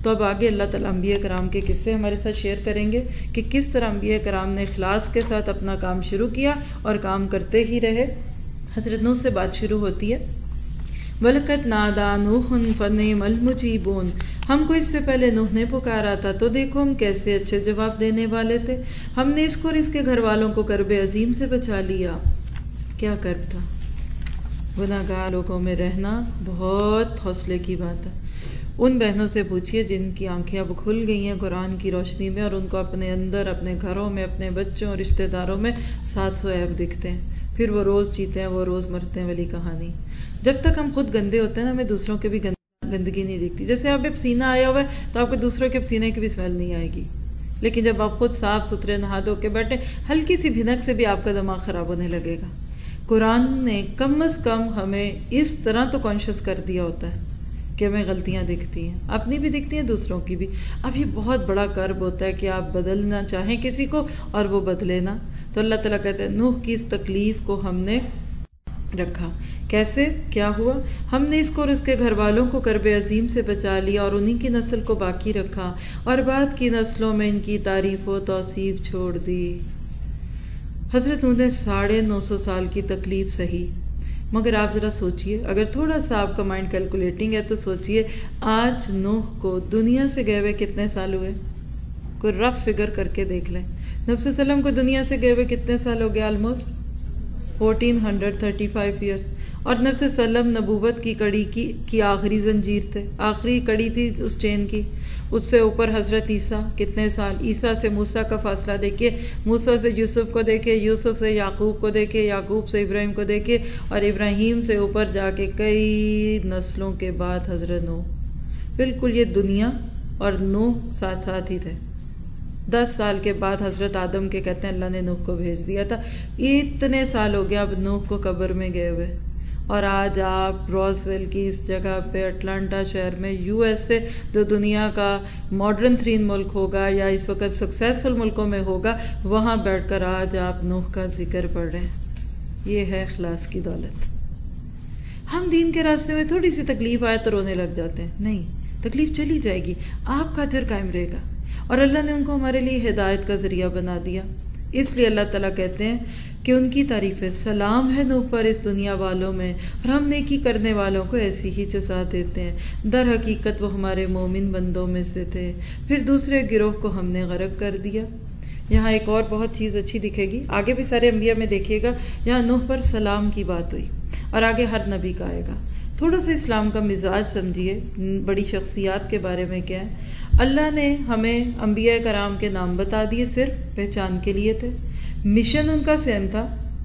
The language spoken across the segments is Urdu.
تو اب آگے اللہ تعالیٰ انبیاء کرام کے قصے ہمارے ساتھ شیئر کریں گے کہ کس طرح انبیاء کرام نے اخلاص کے ساتھ اپنا کام شروع کیا اور کام کرتے ہی رہے۔ حضرت نوح سے بات شروع ہوتی ہے، وَلَقَدْ نَادَا نُوحٌ فَنِعْمَ الْمُجِيبُونَ، ہم کو اس سے پہلے نوح نے پکارا تھا تو دیکھو ہم کیسے اچھے جواب دینے والے تھے، ہم نے اس کو اور اس کے گھر والوں کو کرب عظیم سے بچا لیا۔ کیا کرب تھا؟ گناہگار لوگوں میں رہنا بہت حوصلے کی بات ہے۔ ان بہنوں سے پوچھئے جن کی آنکھیں اب کھل گئی ہیں قرآن کی روشنی میں، اور ان کو اپنے اندر، اپنے گھروں میں، اپنے بچوں اور رشتہ داروں میں 700 عیب دکھتے ہیں، پھر وہ روز جیتے ہیں وہ روز مرتے ہیں والی کہانی۔ جب تک ہم خود گندے ہوتے ہیں نا، ہمیں دوسروں کے بھی گندگی نہیں دکھتی۔ جیسے آپ پسینہ آیا ہوا ہے تو آپ کو دوسروں کے پسینے کی بھی اسمیل نہیں آئے گی، لیکن جب آپ خود صاف ستھرے نہا دھو کے بیٹھے، ہلکی سی بھنک سے بھی آپ کا دماغ خراب ہونے لگے گا۔ قرآن نے کم از کم ہمیں اس طرح تو کانشیس کر دیا ہوتا ہے کہ ہمیں غلطیاں دکھتی ہیں، اپنی بھی دکھتی ہیں دوسروں کی بھی۔ اب یہ بہت بڑا کرب ہوتا ہے کہ آپ بدلنا چاہیں کسی کو اور وہ بدلے نہ، تو اللہ تعالیٰ کہتے ہیں نوح کی اس تکلیف کو ہم نے رکھا۔ کیسے؟ کیا ہوا؟ ہم نے اس کو اور اس کے گھر والوں کو کرب عظیم سے بچا لیا اور انہی کی نسل کو باقی رکھا، اور بعد کی نسلوں میں ان کی تعریف و توصیف چھوڑ دی۔ حضرت نوح نے 950 سال کی تکلیف سہی، مگر آپ ذرا سوچئے، اگر تھوڑا سا آپ کا مائنڈ کیلکولیٹنگ ہے تو سوچئے آج نوح کو دنیا سے گئے ہوئے کتنے سال ہوئے؟ کوئی رف فگر کر کے دیکھ لیں۔ نبی صلی اللہ علیہ وسلم کو دنیا سے گئے ہوئے کتنے سال ہو گئے؟ آلموسٹ 1435 ایئرس، اور نبی صلی اللہ علیہ وسلم نبوت کی کڑی کی آخری زنجیر تھے، آخری کڑی تھی اس چین کی۔ اس سے اوپر حضرت عیسیٰ کتنے سال؟ عیسیٰ سے موسیٰ کا فاصلہ دیکھیے، موسیٰ سے یوسف کو دیکھیے، یوسف سے یعقوب کو دیکھیے، یعقوب سے ابراہیم کو دیکھیے، اور ابراہیم سے اوپر جا کے کئی نسلوں کے بعد حضرت نوح۔ بالکل یہ دنیا اور نوح ساتھ ساتھ ہی تھے۔ 10 سال کے بعد حضرت آدم کے کہتے ہیں اللہ نے نوح کو بھیج دیا تھا۔ اتنے سال ہو گیا اب نوح کو قبر میں گئے ہوئے، اور آج آپ روزویل کی اس جگہ پہ اٹلانٹا شہر میں یو ایس سے جو دنیا کا ماڈرن ترین ملک ہوگا یا اس وقت سکسیسفل ملکوں میں ہوگا، وہاں بیٹھ کر آج آپ نوح کا ذکر پڑھ رہے ہیں۔ یہ ہے اخلاص کی دولت۔ ہم دین کے راستے میں تھوڑی سی تکلیف آئے تو رونے لگ جاتے ہیں، نہیں، تکلیف چلی جائے گی، آپ کا اجر قائم رہے گا، اور اللہ نے ان کو ہمارے لیے ہدایت کا ذریعہ بنا دیا۔ اس لیے اللہ تعالیٰ کہتے ہیں کہ ان کی تعریف ہے، سلام ہے نوح پر اس دنیا والوں میں، اور ہم نیکی کرنے والوں کو ایسی ہی جزا دیتے ہیں۔ در حقیقت وہ ہمارے مومن بندوں میں سے تھے، پھر دوسرے گروہ کو ہم نے غرق کر دیا۔ یہاں ایک اور بہت چیز اچھی دکھے گی، آگے بھی سارے انبیاء میں دیکھیے گا، یہاں نوح پر سلام کی بات ہوئی، اور آگے ہر نبی کا آئے گا۔ تھوڑا سا اسلام کا مزاج سمجھیے، بڑی شخصیات کے بارے میں کیا ہے۔ اللہ نے ہمیں انبیاء کرام کے نام بتا دیے، صرف پہچان کے لیے تھے، مشن ان کا سیم تھا۔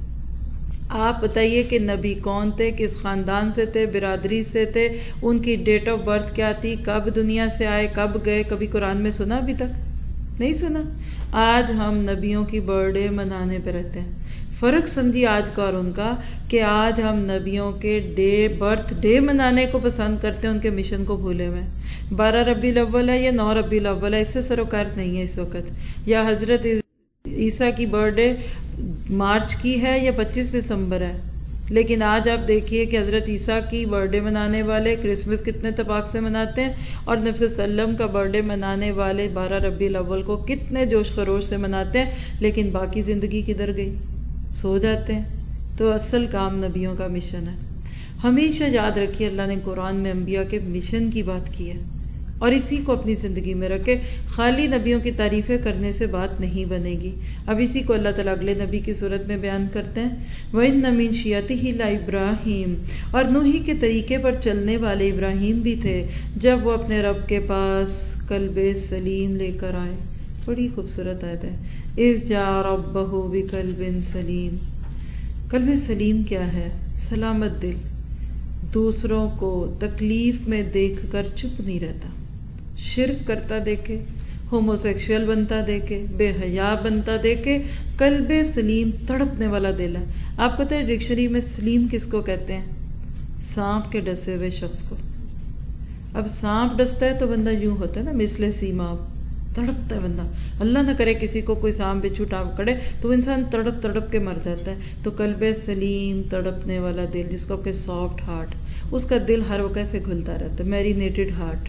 آپ بتائیے کہ نبی کون تھے، کس خاندان سے تھے، برادری سے تھے، ان کی ڈیٹ آف برتھ کیا تھی، کب دنیا سے آئے، کب گئے، کبھی قرآن میں سنا ابھی تک؟ نہیں سنا۔ آج ہم نبیوں کی برتھ ڈے منانے پہ رہتے ہیں۔ فرق سمجھیے آج کا اور ان کا، کہ آج ہم نبیوں کے برتھ ڈے منانے کو پسند کرتے ہیں، ان کے مشن کو بھولے ہوئے۔ 12 ربیع الاول ہے یا 9 ربیع الاول ہے، اس سے سروکار نہیں ہے اس وقت، یا حضرت عیسیٰ کی برتھ ڈے مارچ کی ہے یا 25 دسمبر ہے۔ لیکن آج آپ دیکھیے کہ حضرت عیسیٰ کی برتھ ڈے منانے والے کرسمس کتنے اتفاق سے مناتے ہیں، اور نبی صلی اللہ علیہ وسلم کا برتھ ڈے منانے والے 12 ربیع الاول کو کتنے جوش خروش سے مناتے ہیں، لیکن باقی زندگی کدھر گئی؟ سو جاتے ہیں۔ تو اصل کام نبیوں کا مشن ہے۔ ہمیشہ یاد رکھیے اللہ نے قرآن میں انبیاء کے مشن کی بات کی ہے، اور اسی کو اپنی زندگی میں رکھے۔ خالی نبیوں کی تعریفیں کرنے سے بات نہیں بنے گی۔ اب اسی کو اللہ تعالیٰ اگلے نبی کی صورت میں بیان کرتے ہیں، وَإِنَّ مِن شِيَعَتِهِ لَإِبْرَاهِيمَ، اور نوحی کے طریقے پر چلنے والے ابراہیم بھی تھے جب وہ اپنے رب کے پاس قلب سلیم لے کر آئے۔ بڑی خوبصورت آیت ہے، اِذْ جَاءَ رَبَّهُ بِقَلْبٍ سَلِيمٍ۔ قلب سلیم کیا ہے؟ سلامت دل، دوسروں کو تکلیف میں دیکھ کر چپ نہیں رہتا، شرک کرتا دیکھے، ہومو سیکشول بنتا دیکھے، بے حیا بنتا دیکھے، قلب سلیم تڑپنے والا دل ہے۔ آپ کو پتہ ہے ڈکشنری میں سلیم کس کو کہتے ہیں؟ سانپ کے ڈسے ہوئے شخص کو۔ اب سانپ ڈستا ہے تو بندہ یوں ہوتا ہے نا، مثل سیماب، تڑپتا ہے بندہ، اللہ نہ کرے کسی کو کوئی سانپ بچھو ٹانپ کڑے تو وہ انسان تڑپ تڑپ کے مر جاتا ہے۔ تو قلب سلیم تڑپنے والا دل، جس کو کہ سافٹ ہارٹ، اس کا دل ہر وقت سے گھلتا رہتا ہے، میرینیٹڈ ہارٹ،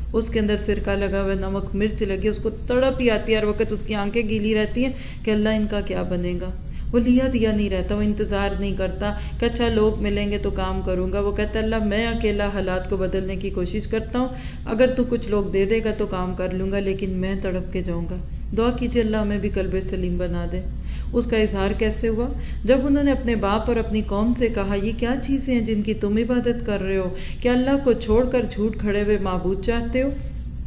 اس کے اندر سرکہ لگا ہوا ہے، نمک مرچ لگی، اس کو تڑپ ہی آتی ہے ہر وقت، اس کی آنکھیں گیلی رہتی ہیں کہ اللہ ان کا کیا بنے گا۔ وہ لیا دیا نہیں رہتا، وہ انتظار نہیں کرتا کہ اچھا لوگ ملیں گے تو کام کروں گا، وہ کہتا ہے اللہ میں اکیلا حالات کو بدلنے کی کوشش کرتا ہوں، اگر تو کچھ لوگ دے دے گا تو کام کر لوں گا، لیکن میں تڑپ کے جاؤں گا۔ دعا کیجیے اللہ ہمیں بھی قلب سلیم بنا دے۔ اس کا اظہار کیسے ہوا؟ جب انہوں نے اپنے باپ اور اپنی قوم سے کہا یہ کیا چیزیں ہیں جن کی تم عبادت کر رہے ہو، کیا اللہ کو چھوڑ کر جھوٹ کھڑے ہوئے معبود چاہتے ہو؟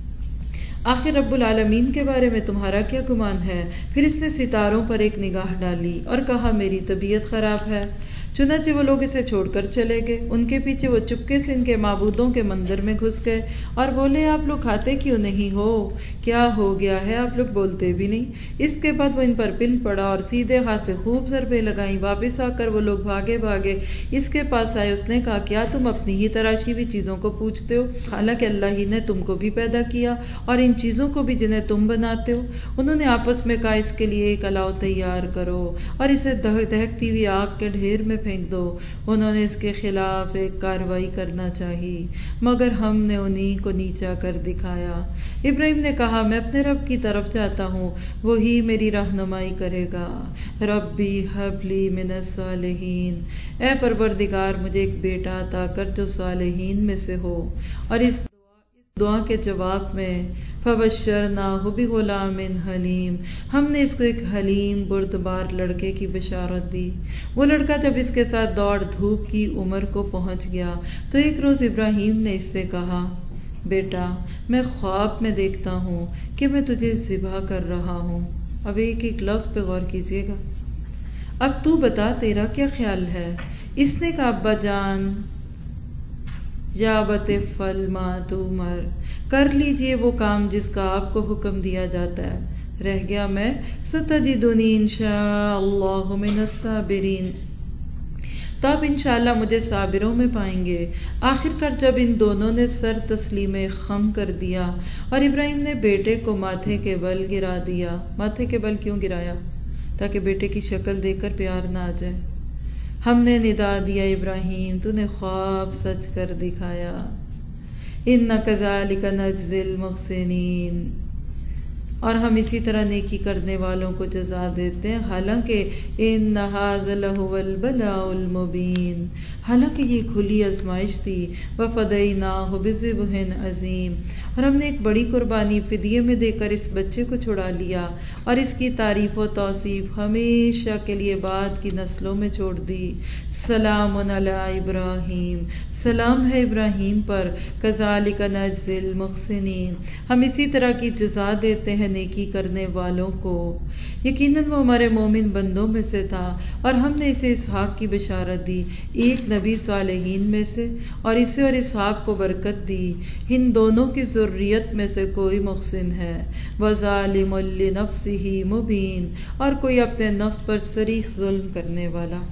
آخر رب العالمین کے بارے میں تمہارا کیا گمان ہے؟ پھر اس نے ستاروں پر ایک نگاہ ڈالی اور کہا میری طبیعت خراب ہے۔ چنانچہ وہ لوگ اسے چھوڑ کر چلے گئے، ان کے پیچھے وہ چپکے سے ان کے معبودوں کے مندر میں گھس گئے اور بولے آپ لوگ کھاتے کیوں نہیں ہو؟ کیا ہو گیا ہے؟ آپ لوگ بولتے بھی نہیں۔ اس کے بعد وہ ان پر پل پڑا اور سیدھے ہاتھ سے خوب ضربیں لگائیں۔ واپس آ کر وہ لوگ بھاگے بھاگے اس کے پاس آئے، اس نے کہا کیا تم اپنی ہی تراشی ہوئی چیزوں کو پوجتے ہو، حالانکہ اللہ ہی نے تم کو بھی پیدا کیا اور ان چیزوں کو بھی جنہیں تم بناتے ہو۔ انہوں نے آپس میں کہا اس کے لیے ایک الاؤ تیار کرو اور اسے دہکتی ہوئی آگ کے ڈھیر میں پھینک دو۔ انہوں نے اس کے خلاف ایک کارروائی کرنا چاہی، مگر ہم نے انہی کو نیچا کر دکھایا۔ ابراہیم نے کہا میں اپنے رب کی طرف جاتا ہوں، وہی میری رہنمائی کرے گا۔ ربی ہب لی من الصالحین، اے پروردگار مجھے ایک بیٹا عطا کر جو صالحین میں سے ہو۔ اور اس دعا کے جواب میں فبشرناہ بغلام حلیم، ہم نے اس کو ایک حلیم بردبار لڑکے کی بشارت دی۔ وہ لڑکا جب اس کے ساتھ دوڑ دھوپ کی عمر کو پہنچ گیا تو ایک روز ابراہیم نے اس سے کہا بیٹا میں خواب میں دیکھتا ہوں کہ میں تجھے ذبح کر رہا ہوں۔ اب ایک ایک لفظ پہ غور کیجیے گا۔ اب تو بتا تیرا کیا خیال ہے؟ اس نے کہا ابا جان یا ابت افعل ما تؤمر، کر لیجئے وہ کام جس کا آپ کو حکم دیا جاتا ہے۔ رہ گیا میں ستجدنی انشاء اللہ من الصابرین، تو آپ انشاءاللہ مجھے صابروں میں پائیں گے۔ آخر کار جب ان دونوں نے سر تسلیم خم کر دیا اور ابراہیم نے بیٹے کو ماتھے کے بل گرا دیا۔ ماتھے کے بل کیوں گرایا؟ تاکہ بیٹے کی شکل دیکھ کر پیار نہ آ جائے۔ ہم نے ندا دیا ابراہیم تو نے خواب سچ کر دکھایا۔ اِنَّ كَذَلِكَ نَجْزِي الْمُحْسِنِينَ، اور ہم اسی طرح نیکی کرنے والوں کو جزا دیتے ہیں، حالانکہ اِنَّ هَذَا لَهُوَ الْبَلَاءُ الْمُبِينُ، حالانکہ یہ کھلی آزمائش تھی۔ وَفَدَيْنَاهُ بِذِبْحٍ عَظِيمٍ، اور ہم نے ایک بڑی قربانی فدیے میں دے کر اس بچے کو چھڑا لیا اور اس کی تعریف و توصیف ہمیشہ کے لیے بعد کی نسلوں میں چھوڑ دی۔ سلام علی ابراہیم، سلام ہے ابراہیم پر۔ کذالک نجزی المحسنین، ہم اسی طرح کی جزا دیتے ہیں نیکی کرنے والوں کو۔ یقیناً وہ ہمارے مومن بندوں میں سے تھا اور ہم نے اسے اسحاق کی بشارت دی، ایک نبی صالحین میں سے، اور اسے اور اسحاق کو برکت دی۔ ان دونوں کی ذریت میں سے کوئی محسن ہے، وظالم لنفسہ مبین، اور کوئی اپنے نفس پر صریح ظلم کرنے والا۔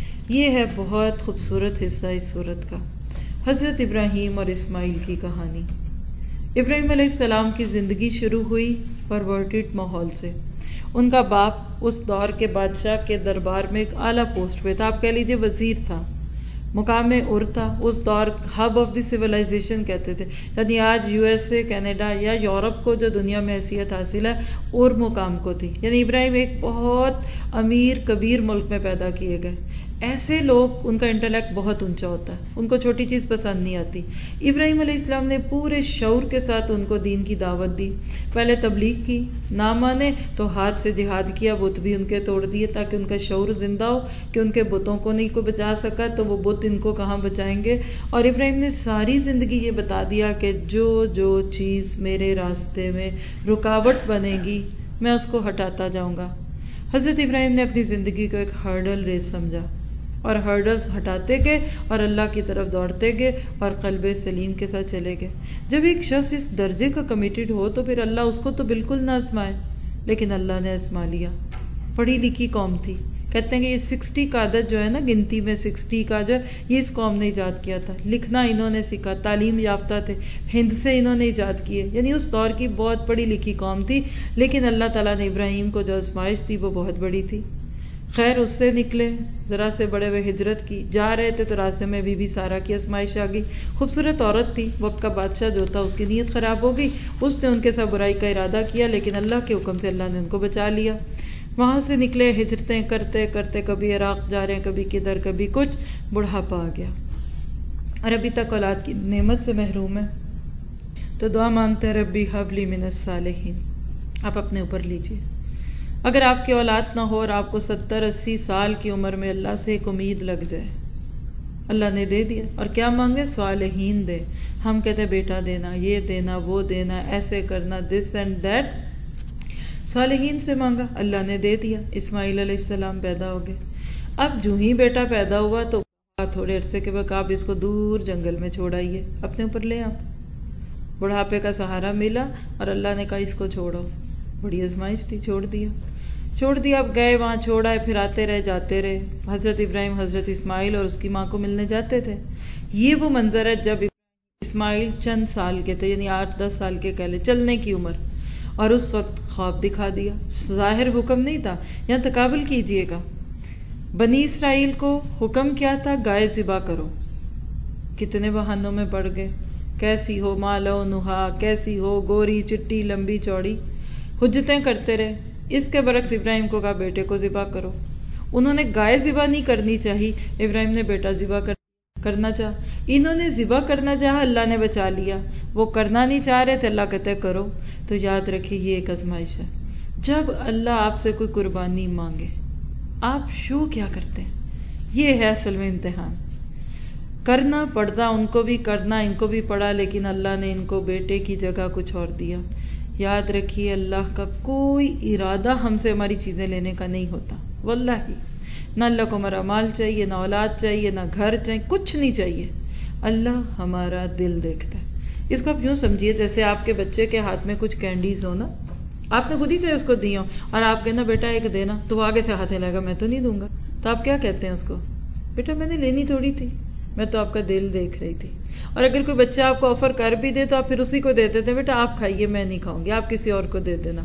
یہ ہے بہت خوبصورت حصہ اس سورت کا، حضرت ابراہیم اور اسماعیل کی کہانی۔ ابراہیم علیہ السلام کی زندگی شروع ہوئی پرورٹڈ ماحول سے۔ ان کا باپ اس دور کے بادشاہ کے دربار میں ایک اعلیٰ پوسٹ پہ تھا، آپ کہہ لیجیے وزیر تھا، مقام عر تھا۔ اس دور ہب آف دی سویلائزیشن کہتے تھے، یعنی آج یو ایس اے، کینیڈا یا یورپ کو جو دنیا میں حیثیت حاصل ہے، اور مقام کو تھی۔ یعنی ابراہیم ایک بہت امیر کبیر ملک میں پیدا کیے گئے۔ ایسے لوگ ان کا انٹلیکٹ بہت اونچا ہوتا ہے، ان کو چھوٹی چیز پسند نہیں آتی۔ ابراہیم علیہ السلام نے پورے شعور کے ساتھ ان کو دین کی دعوت دی، پہلے تبلیغ کی، نہ مانے تو ہاتھ سے جہاد کیا، بت بھی ان کے توڑ دیے تاکہ ان کا شعور زندہ ہو کہ ان کے بتوں کو نہیں کو بچا سکا تو وہ بت ان کو کہاں بچائیں گے۔ اور ابراہیم نے ساری زندگی یہ بتا دیا کہ جو چیز میرے راستے میں رکاوٹ بنے گی میں اس کو ہٹاتا جاؤں گا۔ حضرت ابراہیم نے اپنی زندگی کو ایک ہرڈل ریس سمجھا اور ہرڈلز ہٹاتے گئے اور اللہ کی طرف دوڑتے گئے اور قلب سلیم کے ساتھ چلے گئے۔ جب ایک شخص اس درجے کا کمیٹڈ ہو تو پھر اللہ اس کو تو بالکل نہ آزمائے، لیکن اللہ نے آزما لیا۔ پڑھی لکھی قوم تھی، کہتے ہیں کہ یہ 60 کا عدد جو ہے نا، گنتی میں 60 کا جو ہے، یہ اس قوم نے ایجاد کیا تھا۔ لکھنا انہوں نے سیکھا، تعلیم یافتہ تھے، ہند سے انہوں نے ایجاد کیے، یعنی اس دور کی بہت پڑھی لکھی قوم تھی، لیکن اللہ تعالیٰ نے ابراہیم کو جو آزمائش دی وہ بہت بڑی تھی۔ خیر اس سے نکلے، ذرا سے بڑے ہوئے ہجرت کی، جا رہے تھے تو راستے میں بی بی سارہ کی آزمائش آ گئی، خوبصورت عورت تھی، وقت کا بادشاہ جو تھا اس کی نیت خراب ہو گئی، اس نے ان کے ساتھ برائی کا ارادہ کیا، لیکن اللہ کے حکم سے اللہ نے ان کو بچا لیا۔ وہاں سے نکلے، ہجرتیں کرتے کرتے کبھی عراق جا رہے ہیں، کبھی کدھر، کبھی کچھ، بڑھاپا آ گیا اور ابھی تک اولاد کی نعمت سے محروم ہے، تو دعا مانگتے ہیں ربی حب لی من الصالحین۔ آپ اپنے اوپر لیجئے، اگر آپ کی اولاد نہ ہو اور آپ کو 70-80 سال کی عمر میں اللہ سے ایک امید لگ جائے، اللہ نے دے دیا، اور کیا مانگے؟ صالحین دے۔ ہم کہتے ہیں بیٹا دینا، یہ دینا، وہ دینا، ایسے کرنا، دس اینڈ دیٹ، صالحین سے مانگا، اللہ نے دے دیا۔ اسماعیل علیہ السلام پیدا ہو گئے، اب جو ہی بیٹا پیدا ہوا تو تھوڑے عرصے کے بعد آپ اس کو دور جنگل میں چھوڑ آئیے، اپنے اوپر لے آپ، بڑھاپے کا سہارا ملا اور اللہ نے کہا اس کو چھوڑو، بڑی آزمائش تھی، چھوڑ دیا، اب گئے وہاں، چھوڑ آئے، پھر آتے رہے جاتے رہے، حضرت ابراہیم حضرت اسماعیل اور اس کی ماں کو ملنے جاتے تھے۔ یہ وہ منظر ہے جب اسماعیل چند سال کے تھے، یعنی 8-10 سال کے کہہ لے، چلنے کی عمر، اور اس وقت خواب دکھا دیا، ظاہر حکم نہیں تھا، یہاں تقابل کیجئے گا، بنی اسرائیل کو حکم کیا تھا؟ گائے ذبح کرو، کتنے بہانوں میں پڑ گئے، کیسی ہو مالو نہا، کیسی ہو گوری چٹی لمبی چوڑی، حجتیں کرتے رہے۔ اس کے برعکس ابراہیم کو کہا بیٹے کو ذبح کرو، انہوں نے گائے ذبح نہیں کرنی چاہی، ابراہیم نے بیٹا ذبح کرنا چاہا، انہوں نے ذبح کرنا چاہا، اللہ نے بچا لیا، وہ کرنا نہیں چاہ رہے تھے، اللہ کہتے کرو۔ تو یاد رکھیے یہ ایک آزمائش ہے، جب اللہ آپ سے کوئی قربانی مانگے آپ شو کیا کرتے ہیں، یہ ہے اصل میں امتحان۔ کرنا پڑتا، ان کو بھی کرنا، ان کو بھی پڑا، لیکن اللہ نے ان کو بیٹے کی جگہ کچھ اور دیا۔ یاد رکھیے اللہ کا کوئی ارادہ ہم سے ہماری چیزیں لینے کا نہیں ہوتا، واللہ نہ اللہ کو ہمارا مال چاہیے، نہ اولاد چاہیے، نہ گھر چاہیے، کچھ نہیں چاہیے، اللہ ہمارا دل دیکھتا ہے۔ اس کو آپ یوں سمجھیے جیسے آپ کے بچے کے ہاتھ میں کچھ کینڈیز ہو نا، آپ نے خود ہی چاہے اس کو دی ہو، اور آپ کہنا بیٹا ایک دینا، تو وہ آگے سے ہاتھ ہلائے گا میں تو نہیں دوں گا، تو آپ کیا کہتے ہیں اس کو؟ بیٹا میں نے لینی تھوڑی تھی، میں تو آپ کا دل دیکھ رہی تھی۔ اور اگر کوئی بچہ آپ کو آفر کر بھی دے تو آپ پھر اسی کو دے دیتے، بیٹا آپ کھائیے میں نہیں کھاؤں گی، آپ کسی اور کو دے دینا۔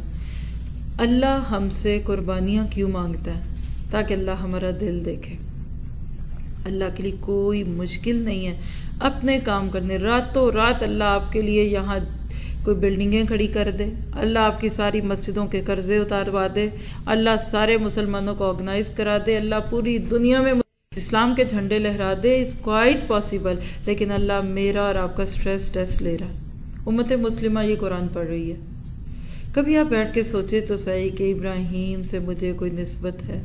اللہ ہم سے قربانیاں کیوں مانگتا ہے؟ تاکہ اللہ ہمارا دل دیکھے۔ اللہ کے لیے کوئی مشکل نہیں ہے اپنے کام کرنے، راتوں رات اللہ آپ کے لیے یہاں کوئی بلڈنگیں کھڑی کر دے، اللہ آپ کی ساری مسجدوں کے قرضے اتاروا دے، اللہ سارے مسلمانوں کو آرگنائز کرا دے، اللہ پوری دنیا میں اسلام کے جھنڈے لہرا دے، از کوائٹ پاسبل، لیکن اللہ میرا اور آپ کا سٹریس ٹیسٹ لے رہا ہے۔ امت مسلمہ یہ قرآن پڑھ رہی ہے، کبھی آپ بیٹھ کے سوچے تو صحیح کہ ابراہیم سے مجھے کوئی نسبت ہے؟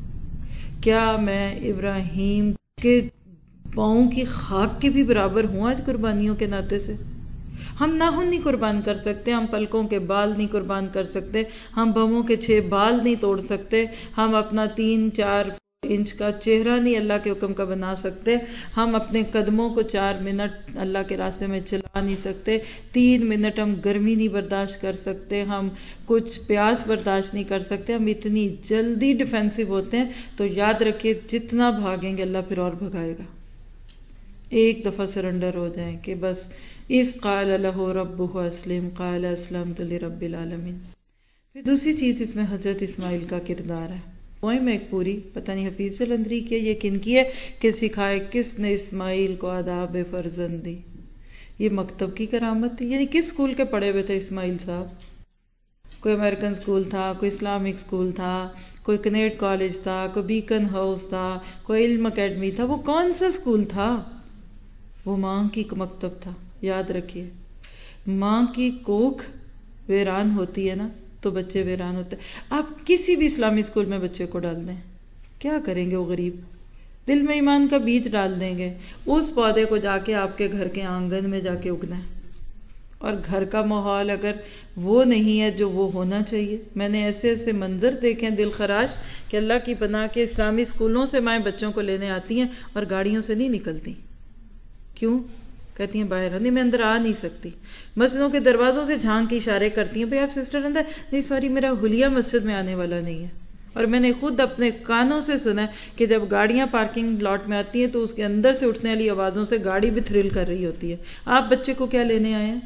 کیا میں ابراہیم کے پاؤں کی خاک کے بھی برابر ہوں آج قربانیوں کے ناطے سے؟ ہم ناخن نہیں قربان کر سکتے، ہم پلکوں کے بال نہیں قربان کر سکتے، ہم بموں کے 6 بال نہیں توڑ سکتے، ہم اپنا 3-4 انچ کا چہرہ نہیں اللہ کے حکم کا بنا سکتے، ہم اپنے قدموں کو 4 منٹ اللہ کے راستے میں چلا نہیں سکتے، 3 منٹ ہم گرمی نہیں برداشت کر سکتے، ہم کچھ پیاس برداشت نہیں کر سکتے، ہم اتنی جلدی ڈیفینسو ہوتے ہیں۔ تو یاد رکھیے جتنا بھاگیں گے اللہ پھر اور بھگائے گا۔ ایک دفعہ سرنڈر ہو جائیں کہ بس اس قال لہ ربہ اسلم قال اسلمت لرب العالمین۔ پھر دوسری چیز اس میں حضرت اسماعیل کا کردار ہے، پوائم ایک پوری، پتہ نہیں حفیظ جلندری کی ہے یہ کن کی ہے، کہ سکھائے کس نے اسماعیل کو آداب فرزندی، یہ مکتب کی کرامت تھی۔ یعنی کس اسکول کے پڑھے ہوئے تھے اسماعیل صاحب؟ کوئی امریکن اسکول تھا، کوئی اسلامک اسکول تھا، کوئی کنیٹ کالج تھا، کوئی بیکن ہاؤس تھا، کوئی علم اکیڈمی تھا، وہ کون سا اسکول تھا؟ وہ ماں کی مکتب تھا۔ یاد رکھیے ماں کی کوکھ ویران ہوتی ہے نا تو بچے ویران ہوتے ہیں۔ آپ کسی بھی اسلامی اسکول میں بچے کو ڈال دیں، کیا کریں گے وہ غریب؟ دل میں ایمان کا بیج ڈال دیں گے، اس پودے کو جا کے آپ کے گھر کے آنگن میں جا کے اگنا ہے۔ اور گھر کا ماحول اگر وہ نہیں ہے جو وہ ہونا چاہیے، میں نے ایسے ایسے منظر دیکھے ہیں دل خراش کہ اللہ کی پناہ کے اسلامی اسکولوں سے مائیں بچوں کو لینے آتی ہیں اور گاڑیوں سے نہیں نکلتی۔ کیوں؟ کہتی ہیں باہر نہیں، میں اندر آ نہیں سکتی۔ مسجدوں کے دروازوں سے جھانک کے اشارے کرتی ہیں، بھئی آپ سسٹر اندر نہیں، سوری میرا حلیہ مسجد میں آنے والا نہیں ہے۔ اور میں نے خود اپنے کانوں سے سنا ہے کہ جب گاڑیاں پارکنگ لاٹ میں آتی ہیں تو اس کے اندر سے اٹھنے والی آوازوں سے گاڑی بھی تھرل کر رہی ہوتی ہے۔ آپ بچے کو کیا لینے آئے ہیں؟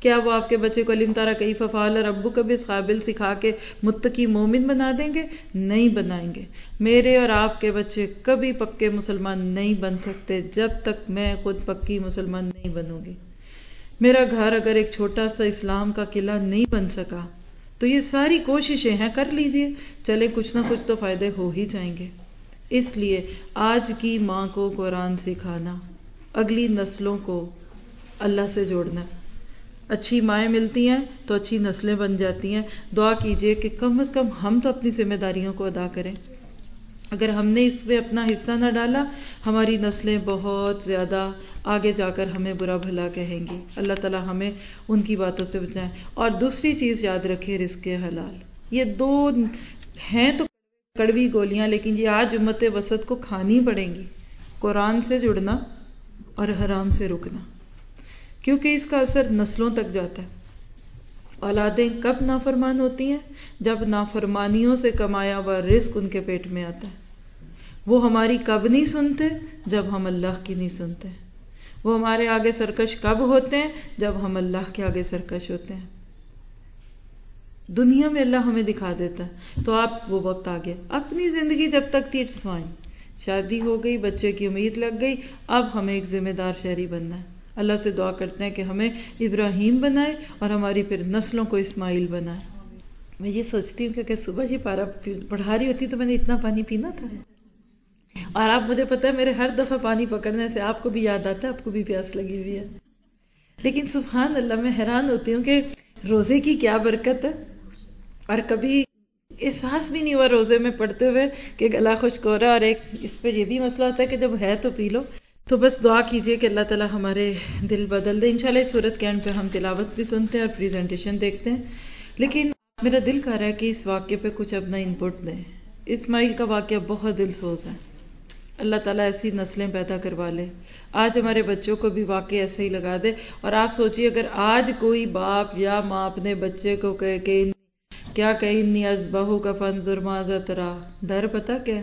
کیا وہ آپ کے بچے کو علم تارا کیف فعل ربک بھی اس قابل سکھا کے متقی مومن بنا دیں گے؟ نہیں بنائیں گے۔ میرے اور آپ کے بچے کبھی پکے مسلمان نہیں بن سکتے جب تک میں خود پکی مسلمان نہیں بنوں گی۔ میرا گھر اگر ایک چھوٹا سا اسلام کا قلعہ نہیں بن سکا تو یہ ساری کوششیں ہیں، کر لیجئے، چلے کچھ نہ کچھ تو فائدے ہو ہی جائیں گے۔ اس لیے آج کی ماں کو قرآن سکھانا، اگلی نسلوں کو اللہ سے جوڑنا۔ اچھی مائیں ملتی ہیں تو اچھی نسلیں بن جاتی ہیں۔ دعا کیجئے کہ کم از کم ہم تو اپنی ذمہ داریوں کو ادا کریں۔ اگر ہم نے اس میں اپنا حصہ نہ ڈالا، ہماری نسلیں بہت زیادہ آگے جا کر ہمیں برا بھلا کہیں گی۔ اللہ تعالی ہمیں ان کی باتوں سے بچائیں۔ اور دوسری چیز یاد رکھے، رزق حلال۔ یہ دو ہیں تو کڑوی گولیاں، لیکن یہ آج امت وسط کو کھانی پڑیں گی۔ قرآن سے جڑنا اور حرام سے رکنا، کیونکہ اس کا اثر نسلوں تک جاتا ہے۔ اولادیں کب نافرمان ہوتی ہیں؟ جب نافرمانیوں سے کمایا ہوا رزق ان کے پیٹ میں آتا ہے۔ وہ ہماری کب نہیں سنتے؟ جب ہم اللہ کی نہیں سنتے۔ وہ ہمارے آگے سرکش کب ہوتے ہیں؟ جب ہم اللہ کے آگے سرکش ہوتے ہیں۔ دنیا میں اللہ ہمیں دکھا دیتا ہے تو آپ وہ وقت آ گیا۔ اپنی زندگی جب تک تھی اٹس فائن، شادی ہو گئی، بچے کی امید لگ گئی، اب ہمیں ایک ذمہ دار شہری بننا ہے۔ اللہ سے دعا کرتے ہیں کہ ہمیں ابراہیم بنائے اور ہماری پھر نسلوں کو اسماعیل بنائے۔ میں یہ سوچتی ہوں کہ صبح ہی پارا پڑھا رہی ہوتی تو میں نے اتنا پانی پینا تھا، اور آپ مجھے پتا ہے میرے ہر دفعہ پانی پکڑنے سے آپ کو بھی یاد آتا ہے، آپ کو بھی پیاس لگی ہوئی ہے۔ لیکن سبحان اللہ، میں حیران ہوتی ہوں کہ روزے کی کیا برکت ہے، اور کبھی احساس بھی نہیں ہوا روزے میں پڑھتے ہوئے کہ گلا خشک ہو رہا ہے۔ اور ایک اس پہ یہ بھی مسئلہ ہوتا ہے کہ جب ہے تو پی لو۔ تو بس دعا کیجئے کہ اللہ تعالی ہمارے دل بدل دے۔ انشاءاللہ اس صورت کے اینڈ پہ ہم تلاوت بھی سنتے ہیں اور پریزنٹیشن دیکھتے ہیں، لیکن میرا دل کہہ رہا ہے کہ اس واقعے پہ کچھ اپنا انپٹ دیں۔ اسماعیل کا واقعہ بہت دل سوز ہے۔ اللہ تعالیٰ ایسی نسلیں پیدا کروا لے، آج ہمارے بچوں کو بھی واقعی ایسے ہی لگا دے۔ اور آپ سوچئے اگر آج کوئی باپ یا ماں اپنے بچے کو کہے کہ کیا کہ انی اذبحک فانظر ماذا تری، ڈر پتا کیا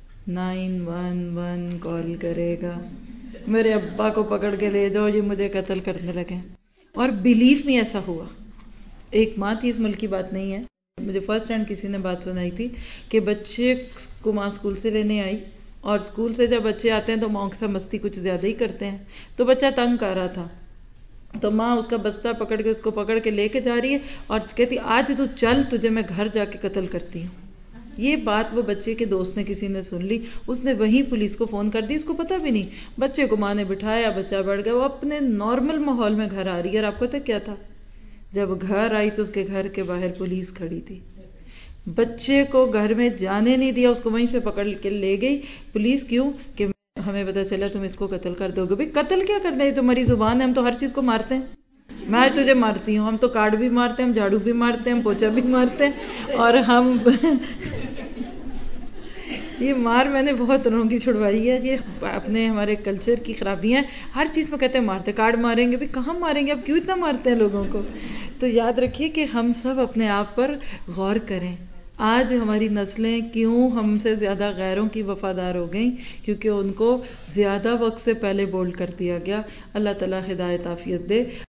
911 کال کرے گا، میرے ابا کو پکڑ کے لے جاؤ، یہ مجھے قتل کرنے لگے۔ اور بیلیف میں ایسا ہوا۔ ایک ماں تھی، اس ملک کی بات نہیں ہے، مجھے فرسٹ ہینڈ کسی نے بات سنائی تھی کہ بچے کو ماں اسکول سے لینے آئی، اور اسکول سے جب بچے آتے ہیں تو ماں کے ساتھ مستی کچھ زیادہ ہی کرتے ہیں، تو بچہ تنگ کر رہا تھا، تو ماں اس کا بستہ پکڑ کے اس کو پکڑ کے لے کے جا رہی ہے اور کہتی آج تو چل، تجھے میں گھر جا کے قتل کرتی ہوں۔ یہ بات وہ بچے کے دوست نے کسی نے سن لی، اس نے وہیں پولیس کو فون کر دی، اس کو پتہ بھی نہیں۔ بچے کو ماں نے بٹھایا، بچہ بڑھ گیا، وہ اپنے نارمل ماحول میں گھر آ رہی ہے، اور آپ کو پتہ کیا تھا؟ جب گھر آئی تو اس کے گھر کے باہر پولیس کھڑی تھی۔ بچے کو گھر میں جانے نہیں دیا، اس کو وہیں سے پکڑ کے لے گئی پولیس۔ کیوں؟ کہ ہمیں پتہ چلا تم اس کو قتل کر دو گے۔ بھئی قتل کیا کرنا ہے، یہ تمہاری زبان ہے، ہم تو ہر چیز کو مارتے ہیں۔ میں آج تجھے مارتی ہوں، ہم تو کارڈ بھی مارتے ہیں، ہم جھاڑو بھی مارتے ہیں، ہم پوچھا بھی مارتے ہیں، اور ہم یہ مار میں نے بہت طرح کی چھڑوائی ہے، یہ اپنے ہمارے کلچر کی خرابیاں ہیں۔ ہر چیز میں کہتے ہیں مارتے، کارڈ ماریں گے، بھی کہاں ماریں گے، اب کیوں اتنا مارتے ہیں لوگوں کو؟ تو یاد رکھیے کہ ہم سب اپنے آپ پر غور کریں۔ آج ہماری نسلیں کیوں ہم سے زیادہ غیروں کی وفادار ہو گئیں؟ کیونکہ ان کو زیادہ وقت سے پہلے بولڈ کر دیا گیا۔ اللہ تعالیٰ ہدایت عافیت دے۔